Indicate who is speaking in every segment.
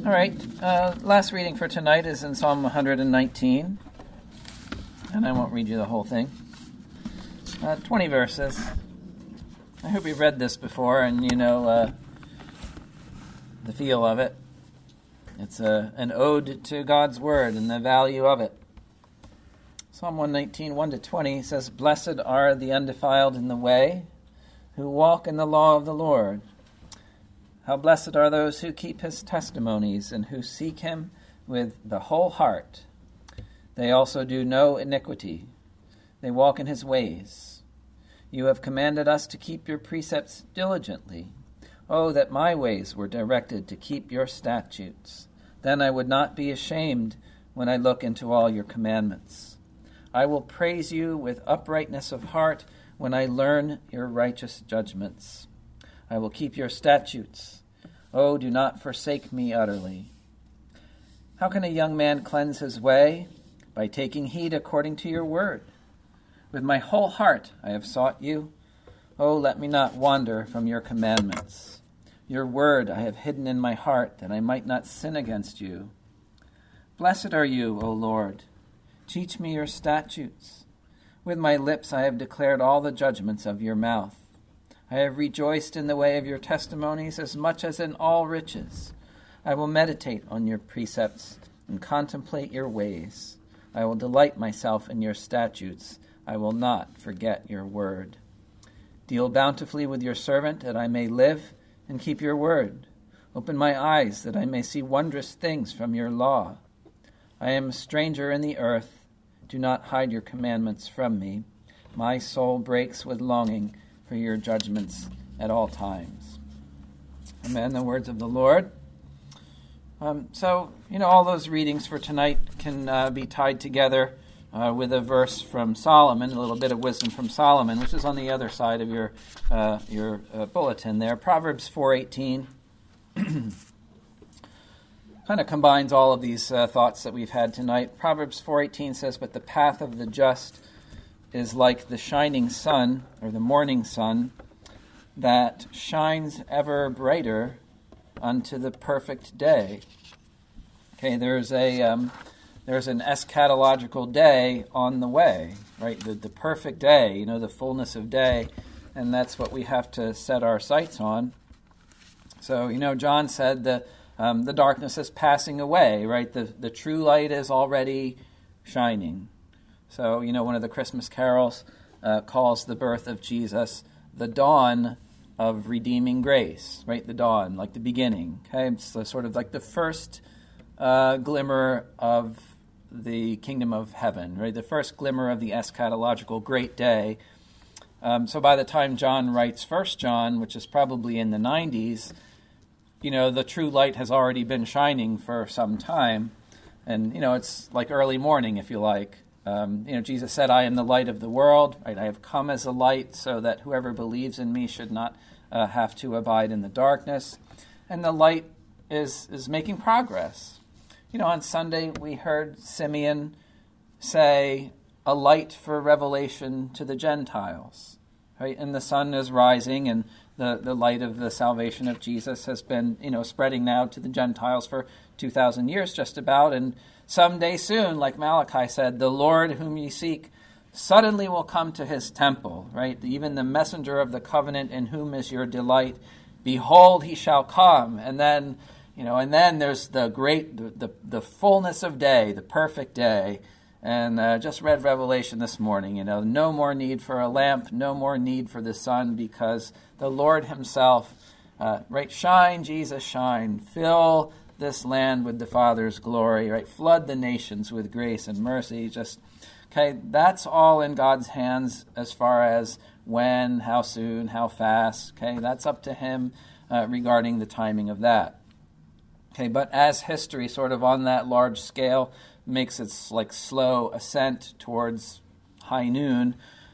Speaker 1: All right, last reading for tonight is in Psalm 119, and I won't read you the whole thing. 20 verses. I hope you've read this before and you know the feel of it. It's an ode to God's Word and the value of it. Psalm 119, 1-20 says, "Blessed are the undefiled in the way, who walk in the law of the Lord. How blessed are those who keep his testimonies and who seek him with the whole heart. They also do no iniquity. They walk in his ways. You have commanded us to keep your precepts diligently. Oh, that my ways were directed to keep your statutes. Then I would not be ashamed when I look into all your commandments. I will praise you with uprightness of heart when I learn your righteous judgments. I will keep your statutes. Oh, do not forsake me utterly. How can a young man cleanse his way? By taking heed according to your word. With my whole heart I have sought you. Oh, let me not wander from your commandments. Your word I have hidden in my heart, that I might not sin against you. Blessed are you, O Lord. Teach me your statutes. With my lips I have declared all the judgments of your mouth. I have rejoiced in the way of your testimonies as much as in all riches. I will meditate on your precepts and contemplate your ways. I will delight myself in your statutes. I will not forget your word. Deal bountifully with your servant, that I may live and keep your word. Open my eyes, that I may see wondrous things from your law. I am a stranger in the earth. Do not hide your commandments from me. My soul breaks with longing for your judgments at all times." Amen. The words of the Lord. So, all those readings for tonight can be tied together with a verse from Solomon, a little bit of wisdom from Solomon, which is on the other side of your bulletin there. Proverbs 4:18 kind of combines all of these thoughts that we've had tonight. Proverbs 4:18 says, "But the path of the just is like the shining sun, or the morning sun, that shines ever brighter unto the perfect day." Okay, there's an eschatological day on the way, right? The perfect day, the fullness of day, and that's what we have to set our sights on. So, John said that the darkness is passing away, right? The true light is already shining. So, one of the Christmas carols calls the birth of Jesus the dawn of redeeming grace, right? The dawn, like the beginning. Okay, it's sort of like the first glimmer of the kingdom of heaven, right? The first glimmer of the eschatological great day. So by the time John writes 1 John, which is probably in the 90s, the true light has already been shining for some time. And, it's like early morning, if you like. Jesus said, "I am the light of the world." Right? "I have come as a light so that whoever believes in me should not have to abide in the darkness." And the light is making progress. On Sunday we heard Simeon say, "A light for revelation to the Gentiles." Right? And the sun is rising, and the light of the salvation of Jesus has been, spreading now to the Gentiles for 2,000 years just about. And someday soon, like Malachi said, "The Lord whom ye seek suddenly will come to his temple," right? "Even the messenger of the covenant in whom is your delight. Behold, he shall come." And then, there's the great, the fullness of day, the perfect day. And just read Revelation this morning, no more need for a lamp, no more need for the sun, because the Lord himself, right? "Shine, Jesus, shine. Fill this land with the Father's glory," right? "Flood the nations with grace and mercy." Okay, that's all in God's hands as far as when, how soon, how fast. Okay, that's up to him regarding the timing of that. Okay, but as history sort of on that large scale makes its like slow ascent towards high noon,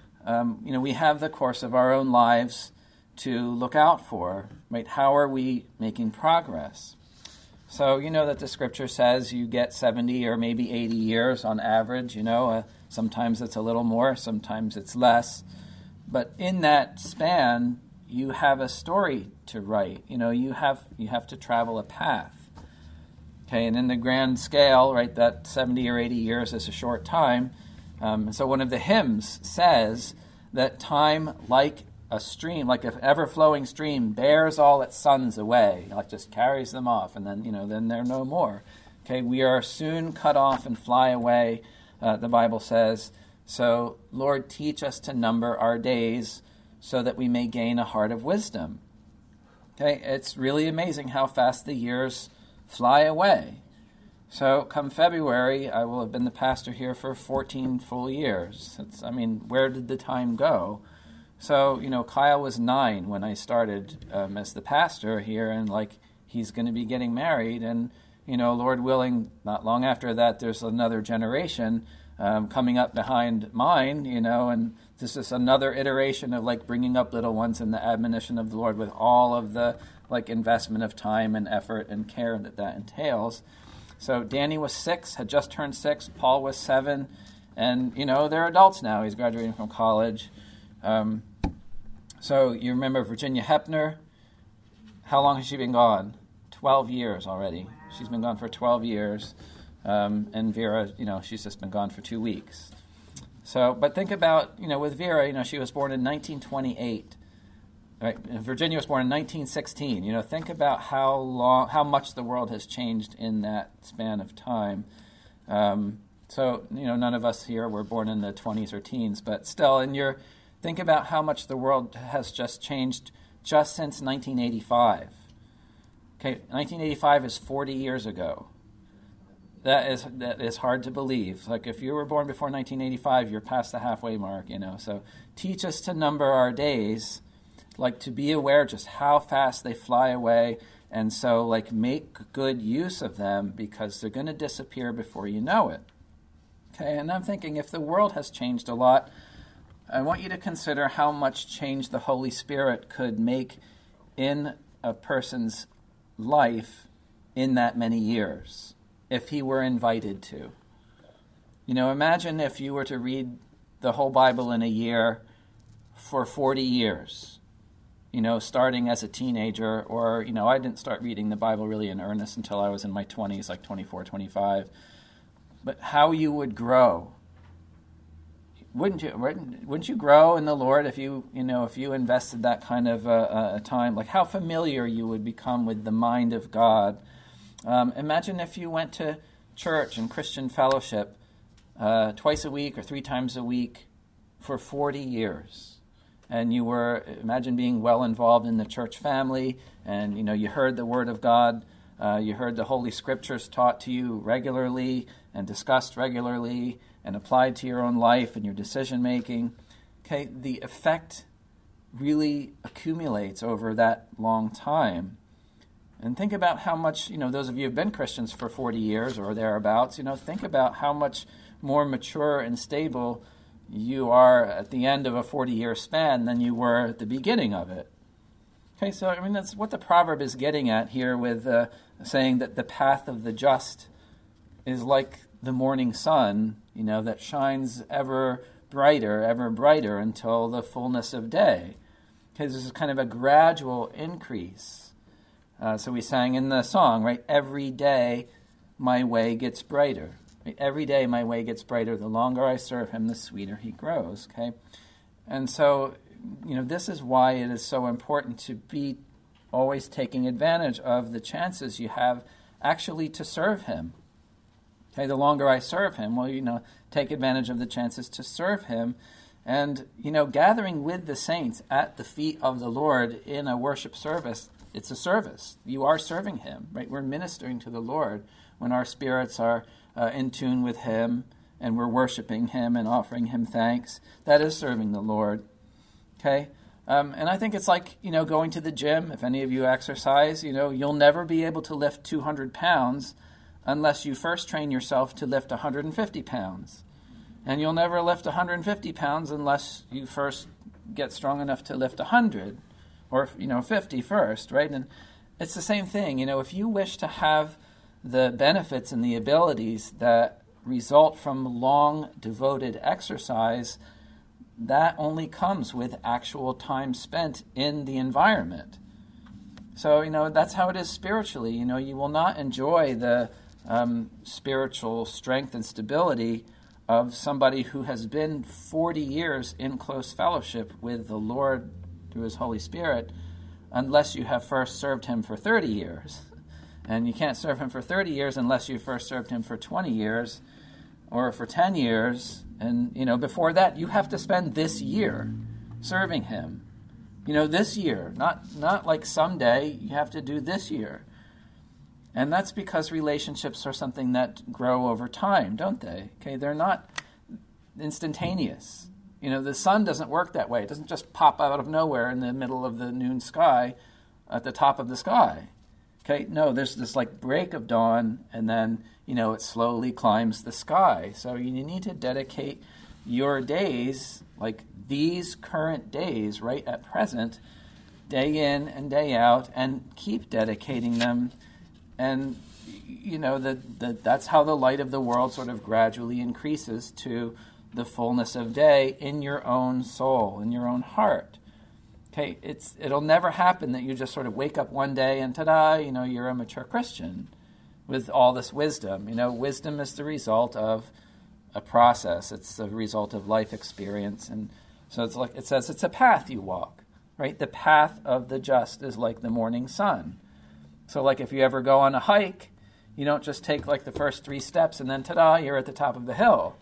Speaker 1: we have the course of our own lives to look out for, right? How are we making progress? So that the scripture says you get 70 or maybe 80 years on average, sometimes it's a little more, sometimes it's less. But in that span, you have a story to write. You have to travel a path. Okay, and in the grand scale, right, that 70 or 80 years is a short time. So one of the hymns says that time, like a stream, like an ever-flowing stream, bears all its sons away, like just carries them off, and then, then they're no more. Okay, we are soon cut off and fly away, the Bible says. So, Lord, teach us to number our days so that we may gain a heart of wisdom. Okay, it's really amazing how fast the years fly away. So come February, I will have been the pastor here for 14 full years. Where did the time go? So, Kyle was 9 when I started as the pastor here, and he's going to be getting married, and, Lord willing, not long after that, there's another generation coming up behind mine, and this is another iteration of bringing up little ones in the admonition of the Lord with all of the investment of time and effort and care that entails. So Danny was 6, had just turned 6. Paul was 7, and they're adults now. He's graduating from college. So you remember Virginia Hepner? How long has she been gone? 12 years already. She's been gone for 12 years. And Vera, she's just been gone for 2 weeks. So, but think about, with Vera, she was born in 1928. Right? Virginia was born in 1916. Think about how much the world has changed in that span of time. So, none of us here were born in the 20s or teens, but still, think about how much the world has just changed just since 1985. Okay, 1985 is 40 years ago. That is hard to believe. If you were born before 1985, you're past the halfway mark, So teach us to number our days, to be aware just how fast they fly away, and so make good use of them because they're going to disappear before you know it. Okay, and I'm thinking if the world has changed a lot, I want you to consider how much change the Holy Spirit could make in a person's life in that many years, if he were invited to. Imagine if you were to read the whole Bible in a year for 40 years, starting as a teenager, or, I didn't start reading the Bible really in earnest until I was in my 20s, 24, 25. But how you would grow. Wouldn't you grow in the Lord if you invested that kind of time? How familiar you would become with the mind of God. Imagine if you went to church and Christian fellowship twice a week or 3 times a week for 40 years. And imagine being well involved in the church family, and you heard the Word of God, you heard the Holy Scriptures taught to you regularly and discussed regularly and applied to your own life and your decision making. Okay, the effect really accumulates over that long time. And think about how much, those of you who have been Christians for 40 years or thereabouts, think about how much more mature and stable you are at the end of a 40-year span than you were at the beginning of it. Okay, so, that's what the proverb is getting at here with saying that the path of the just is like the morning sun, that shines ever brighter until the fullness of day. Okay, this is kind of a gradual increase. So we sang in the song, right? Every day my way gets brighter. Right? Every day my way gets brighter. The longer I serve him, the sweeter he grows. Okay, and so this is why it is so important to be always taking advantage of the chances you have actually to serve him. Okay, the longer I serve him, well, take advantage of the chances to serve him. And, gathering with the saints at the feet of the Lord in a worship service, it's a service. You are serving him, right? We're ministering to the Lord when our spirits are in tune with him and we're worshiping him and offering him thanks. That is serving the Lord, okay? And I think it's like, going to the gym. If any of you exercise, you'll never be able to lift 200 pounds unless you first train yourself to lift 150 pounds. And you'll never lift 150 pounds unless you first get strong enough to lift 100 or 50 first, right? And it's the same thing. If you wish to have the benefits and the abilities that result from long devoted exercise, that only comes with actual time spent in the environment. So, that's how it is spiritually. You will not enjoy the spiritual strength and stability of somebody who has been 40 years in close fellowship with the Lord through his Holy Spirit, unless you have first served him for 30 years. And you can't serve him for 30 years unless you first served him for 20 years or for 10 years. And, before that, you have to spend this year serving him. This year, not like someday. You have to do this year. And that's because relationships are something that grow over time, don't they? Okay, they're not instantaneous. The sun doesn't work that way. It doesn't just pop out of nowhere in the middle of the noon sky at the top of the sky. Okay, no, there's this break of dawn, and then, it slowly climbs the sky. So you need to dedicate your days, like these current days right at present, day in and day out, and keep dedicating them. And, that's how the light of the world sort of gradually increases to the fullness of day in your own soul, in your own heart. Okay, it'll never happen that you just sort of wake up one day and ta-da, you're a mature Christian with all this wisdom. Wisdom is the result of a process. It's the result of life experience. And so it says it's a path you walk, right? The path of the just is like the morning sun. So if you ever go on a hike, you don't just take the first 3 steps and then ta-da, you're at the top of the hill.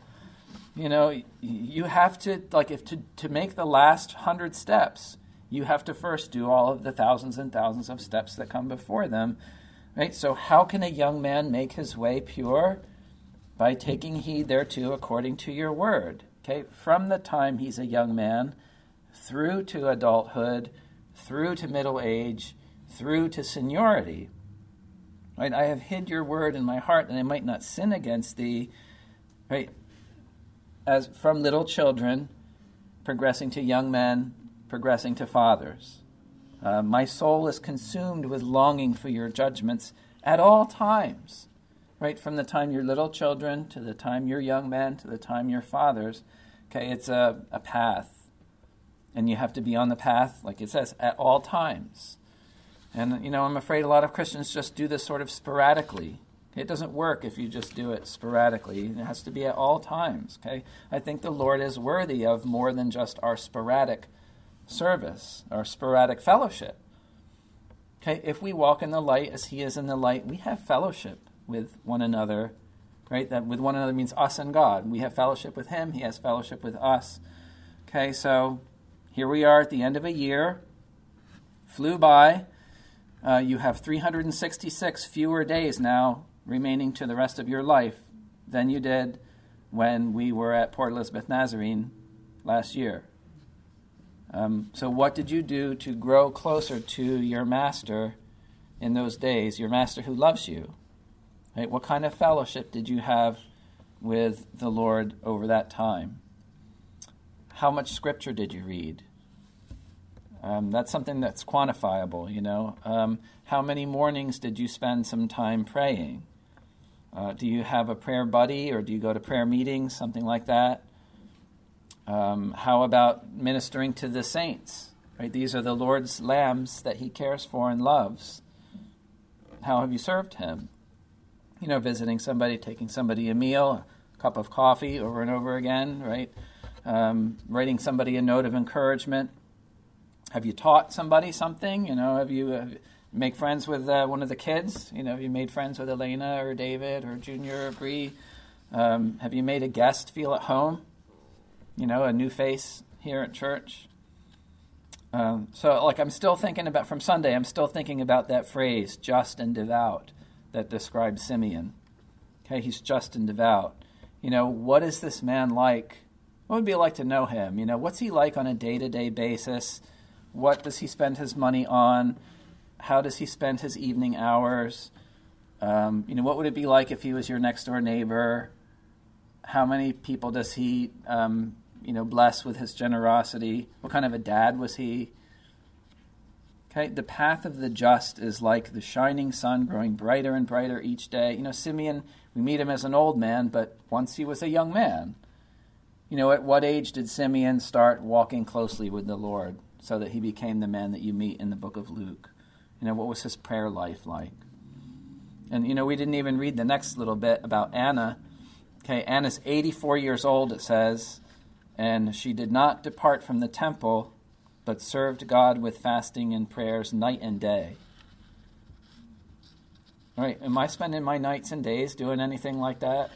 Speaker 1: You have to, to make the last 100 steps, you have to first do all of the thousands and thousands of steps that come before them, right? So how can a young man make his way pure? By taking heed thereto according to your word, okay? From the time he's a young man, through to adulthood, through to middle age, through to seniority, right? I have hid your word in my heart that I might not sin against thee, right? As from little children, progressing to young men, progressing to fathers. My soul is consumed with longing for your judgments at all times, right? From the time you're little children to the time you're young men to the time you're fathers. Okay, it's a path. And you have to be on the path, like it says, at all times. And, I'm afraid a lot of Christians just do this sort of sporadically. It doesn't work if you just do it sporadically. It has to be at all times, okay? I think the Lord is worthy of more than just our sporadic service, our sporadic fellowship. Okay, if we walk in the light as he is in the light, we have fellowship with one another, right? That with one another means us and God. We have fellowship with him, he has fellowship with us. Okay, so here we are at the end of a year. Flew by. You have 366 fewer days now remaining to the rest of your life than you did when we were at Port Elizabeth Nazarene last year. So what did you do to grow closer to your master in those days, your master who loves you? Right? What kind of fellowship did you have with the Lord over that time? How much scripture did you read? That's something that's quantifiable, How many mornings did you spend some time praying? Do you have a prayer buddy, or do you go to prayer meetings, something like that? How about ministering to the saints? Right? These are the Lord's lambs that he cares for and loves. How have you served him? Visiting somebody, taking somebody a meal, a cup of coffee over and over again, right? Writing somebody a note of encouragement. Have you taught somebody something? Have you make friends with one of the kids? Have you made friends with Elena or David or Junior or Bree? Have you made a guest feel at home? A new face here at church. So I'm still thinking about, from Sunday, I'm still thinking about that phrase, just and devout, that describes Simeon. Okay, he's just and devout. What is this man like? What would it be like to know him? What's he like on a day-to-day basis? What does he spend his money on? How does he spend his evening hours? What would it be like if he was your next-door neighbor? How many people does he bless with his generosity? What kind of a dad was he? Okay, the path of the just is like the shining sun growing brighter and brighter each day. Simeon, we meet him as an old man, but once he was a young man. At what age did Simeon start walking closely with the Lord so that he became the man that you meet in the book of Luke? What was his prayer life like? And, we didn't even read the next little bit about Anna. Okay, Anna's 84 years old, it says, and she did not depart from the temple, but served God with fasting and prayers night and day. All right, am I spending my nights and days doing anything like that?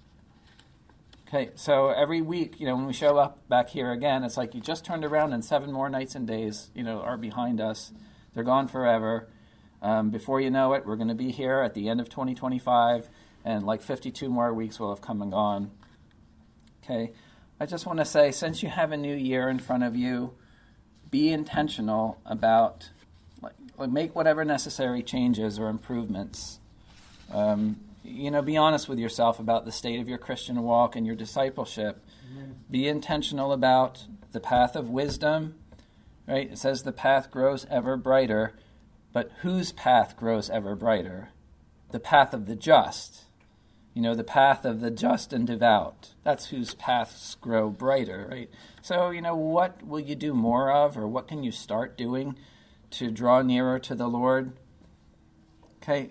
Speaker 1: Okay, so every week, when we show up back here again, it's like you just turned around and 7 more nights and days, are behind us. They're gone forever. Before you know it, we're going to be here at the end of 2025, and like 52 more weeks will have come and gone. Okay, I just want to say, since you have a new year in front of you, be intentional about, make whatever necessary changes or improvements. Be honest with yourself about the state of your Christian walk and your discipleship. Amen. Be intentional about the path of wisdom, right? It says the path grows ever brighter, but whose path grows ever brighter? The path of the just. The path of the just and devout. That's whose paths grow brighter, right? So, what will you do more of, or what can you start doing to draw nearer to the Lord? Okay,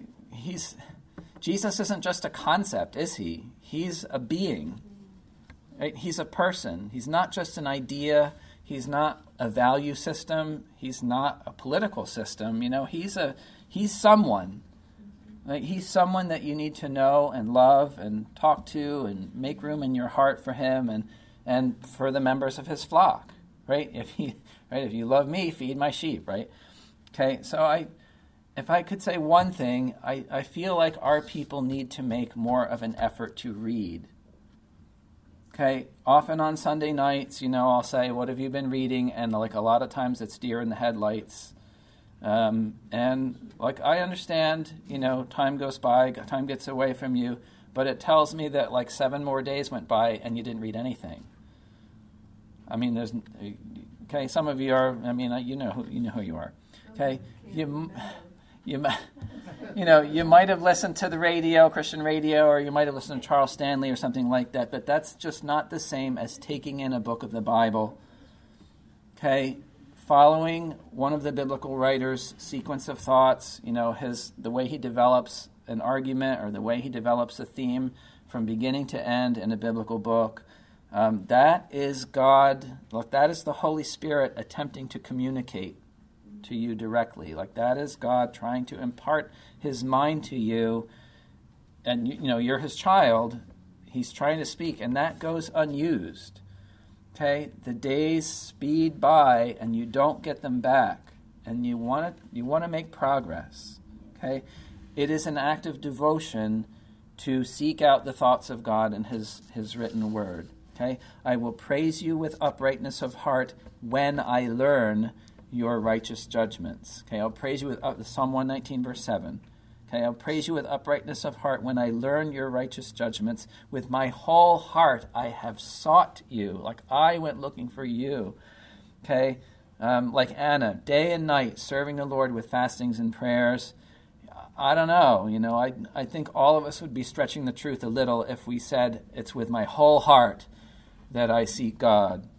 Speaker 1: Jesus isn't just a concept, is he? He's a being, right? He's a person. He's not just an idea. He's not a value system. He's not a political system. He's someone. Right? He's someone that you need to know and love and talk to and make room in your heart for him and for the members of his flock, right? If you love me, feed my sheep, right? Okay, so if I could say one thing, I feel like our people need to make more of an effort to read. Okay, often on Sunday nights, I'll say, what have you been reading? And a lot of times it's deer in the headlights. And I understand, time goes by, time gets away from you, but it tells me that 7 more days went by and you didn't read anything. I mean, some of you are, you know who you are. Okay, you might have listened to the radio, Christian radio, or you might have listened to Charles Stanley or something like that, but that's just not the same as taking in a book of the Bible. Okay, following one of the biblical writers' sequence of thoughts, the way he develops an argument or the way he develops a theme from beginning to end in a biblical book, that is God, that is the Holy Spirit attempting to communicate to you directly. That is God trying to impart his mind to you, and you're his child. He's trying to speak, and that goes unused. Okay, the days speed by and you don't get them back, and you want to make progress. Okay, it is an act of devotion to seek out the thoughts of God and his written word. Okay, I will praise you with uprightness of heart when I learn your righteous judgments. Okay, I'll praise you with Psalm 119, verse 7. Okay, I'll praise you with uprightness of heart when I learn your righteous judgments. With my whole heart I have sought you. I went looking for you. Okay, like Anna, day and night serving the Lord with fastings and prayers. I don't know, I think all of us would be stretching the truth a little if we said it's with my whole heart that I seek God.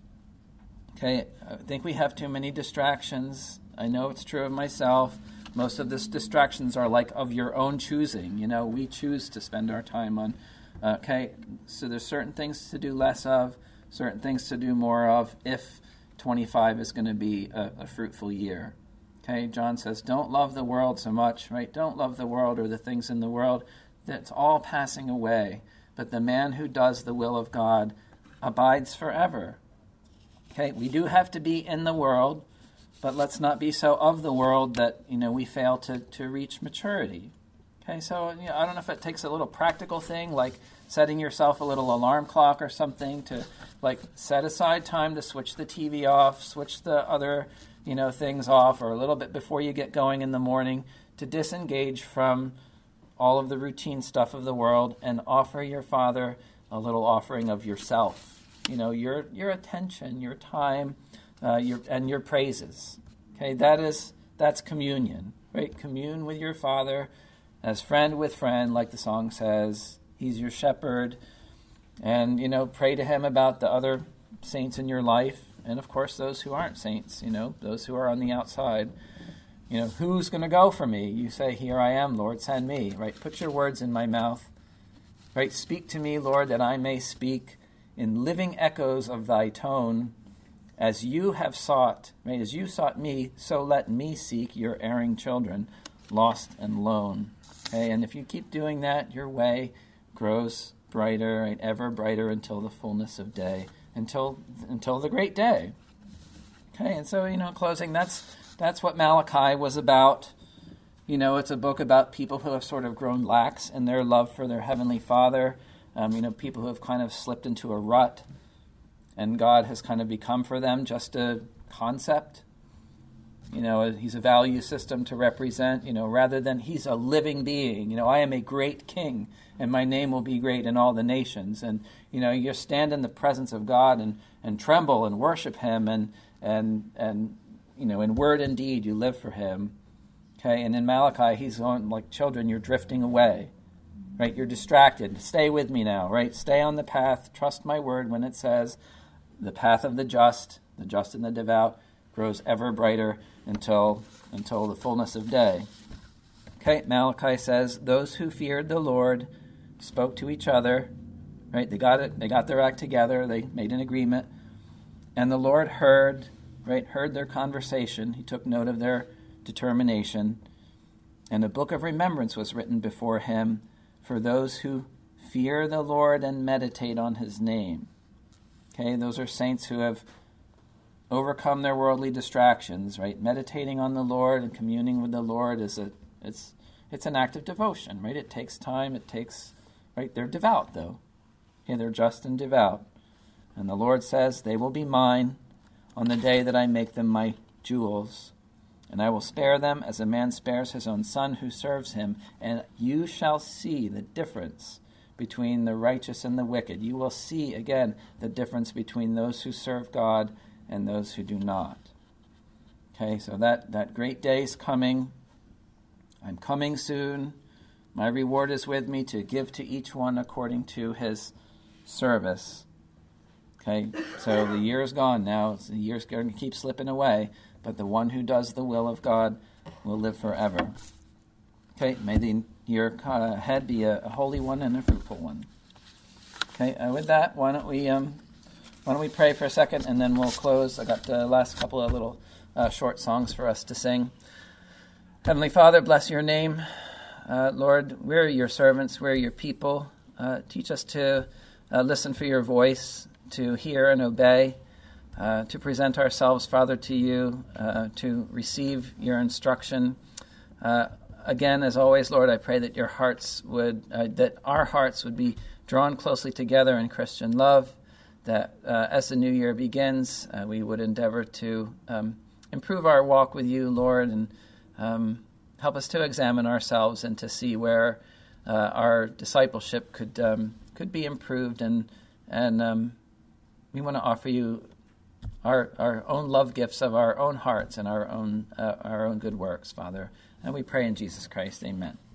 Speaker 1: Okay, I think we have too many distractions. I know it's true of myself. Most of these distractions are of your own choosing. We choose to spend our time on. Okay, so there's certain things to do less of, certain things to do more of if 25 is going to be a fruitful year. Okay, John says, don't love the world so much, right? Don't love the world or the things in the world. That's all passing away. But the man who does the will of God abides forever. Okay, we do have to be in the world, but let's not be so of the world that, we fail to reach maturity. Okay, so, I don't know if it takes a little practical thing, like setting yourself a little alarm clock or something to, set aside time to switch the TV off, switch the other, things off, or a little bit before you get going in the morning to disengage from all of the routine stuff of the world and offer your Father a little offering of yourself. Your attention, your time, your praises. Okay, that's communion, right? Commune with your Father as friend with friend, like the song says. He's your shepherd, and pray to him about the other saints in your life, and of course those who aren't saints. Those who are on the outside. who's going to go for me? You say, here I am, Lord, send me, right? Put your words in my mouth, right? Speak to me, Lord, that I may speak in living echoes of thy tone, as you have sought, right? As you sought me, so let me seek your erring children, lost and lone. Okay, and if you keep doing that, your way grows brighter, right? Ever brighter until the fullness of day, until the great day. Okay, and so, closing, that's what Malachi was about. It's a book about people who have sort of grown lax in their love for their Heavenly Father, people who have kind of slipped into a rut, and God has kind of become for them just a concept. He's a value system to represent, rather than he's a living being. I am a great king, and my name will be great in all the nations. And, you stand in the presence of God and tremble and worship him, and in word and deed you live for him. Okay, and in Malachi, he's going, like children, you're drifting away, right? You're distracted. Stay with me now, right? Stay on the path. Trust my word when it says the path of the just and the devout, grows ever brighter until the fullness of day. Okay, Malachi says, those who feared the Lord spoke to each other, right? They got their act together, they made an agreement, and the Lord heard their conversation. He took note of their determination, and a book of remembrance was written before him for those who fear the Lord and meditate on his name. Okay, those are saints who have overcome their worldly distractions, right? Meditating on the Lord and communing with the Lord it's an act of devotion, right? It takes time, right? They're devout, though. Okay, they're just and devout. And the Lord says, they will be mine on the day that I make them my jewels. And I will spare them as a man spares his own son who serves him. And you shall see the difference between the righteous and the wicked. You will see, again, the difference between those who serve God and those who do not. Okay, so that great day is coming. I'm coming soon. My reward is with me to give to each one according to his service. Okay, so the year is gone now. The year's going to keep slipping away, but the one who does the will of God will live forever. Okay, may the year ahead be a holy one and a fruitful one. Okay, with that, why don't we pray for a second, and then we'll close. I got the last couple of little short songs for us to sing. Heavenly Father, bless your name. Lord, we're your servants, we're your people. Teach us to listen for your voice, to hear and obey, to present ourselves, Father, to you, to receive your instruction. Again, as always, Lord, I pray that that our hearts would be drawn closely together in Christian love, that as the new year begins, we would endeavor to improve our walk with you, Lord, and help us to examine ourselves and to see where our discipleship could be improved, and we want to offer you our own love gifts of our own hearts and our own good works, Father. And we pray in Jesus Christ, amen.